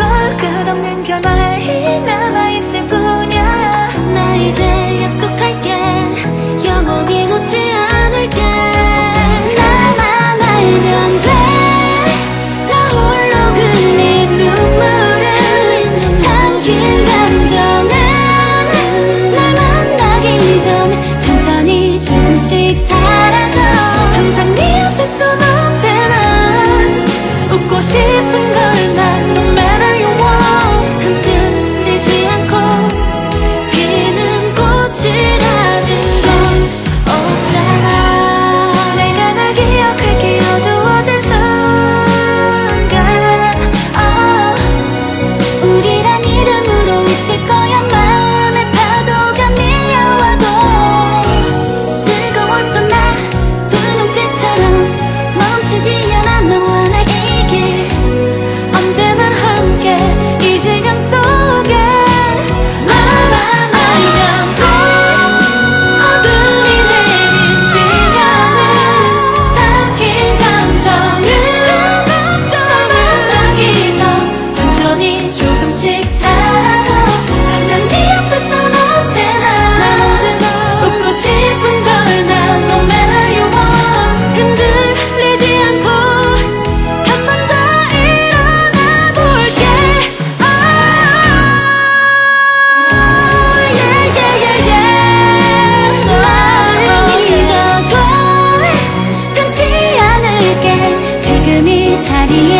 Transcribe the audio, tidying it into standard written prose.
끝없는 결말이 남아있을 뿐이야. 나 이제 약속할게. 영원히 놓지 않을게. 나만 알면 돼. 나 홀로 흘린 눈물은 삼킨 감정은 날 만나기 전 천천히 조금씩 사라져. 항상 네 앞에선 언제나 웃고 싶은 걸 난 no matter you want. 흔들리지 않고 피는 꽃이라는 건 없잖아. 내가 널 기억할게. 어두워진 순간 우리란 이름으로 있을 거야. 마음의 파도가 밀려와도 뜨거웠던 나 두 눈빛처럼 멈추지 않아. 너와 나 이 길 언제나 함께 이 시간 속에. 나만 알면 돼. 어둠이 내린 시간을 삼킨 감정을 널 만나기 전 천천히 조금씩 사라져. 항상 네 앞에선 언제나 웃고 싶은 걸 난 no matter you want. 흔들리지 않고 한 번 더 일어나 볼게. Yeah, yeah, yeah, yeah. 나를 믿어줘. 끊지 않을게. 지금 이 자리에